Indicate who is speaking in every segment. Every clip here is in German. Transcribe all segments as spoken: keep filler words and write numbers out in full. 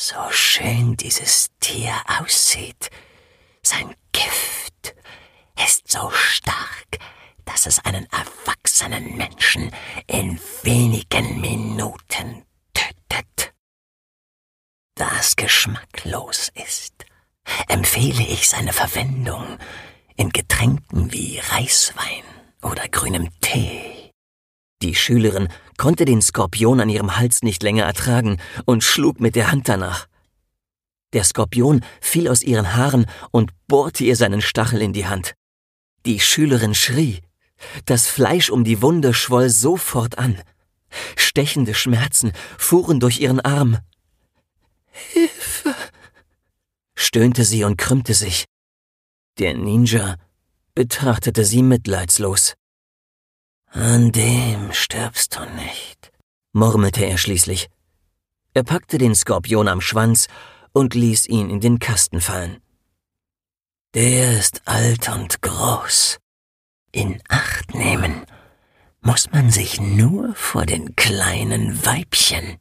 Speaker 1: So schön dieses Tier aussieht, sein Gift ist so stark, dass es einen erwachsenen Menschen in wenigen Minuten tötet. Da es geschmacklos ist, empfehle ich seine Verwendung in Getränken wie Reiswein oder grünem Tee.
Speaker 2: Die Schülerin konnte den Skorpion an ihrem Hals nicht länger ertragen und schlug mit der Hand danach. Der Skorpion fiel aus ihren Haaren und bohrte ihr seinen Stachel in die Hand. Die Schülerin schrie. Das Fleisch um die Wunde schwoll sofort an. Stechende Schmerzen fuhren durch ihren Arm. »Hilfe«, stöhnte sie und krümmte sich. Der Ninja betrachtete sie mitleidslos.
Speaker 1: »An dem stirbst du nicht«,
Speaker 2: murmelte er schließlich. Er packte den Skorpion am Schwanz und ließ ihn in den Kasten fallen.
Speaker 1: »Der ist alt und groß. In Acht nehmen muss man sich nur vor den kleinen Weibchen.«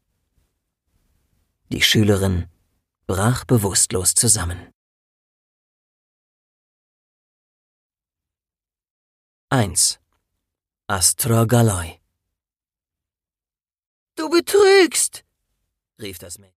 Speaker 2: Die Schülerin brach bewusstlos zusammen. eins. Astrogaloi.
Speaker 3: »Du betrügst«, rief das Mädchen.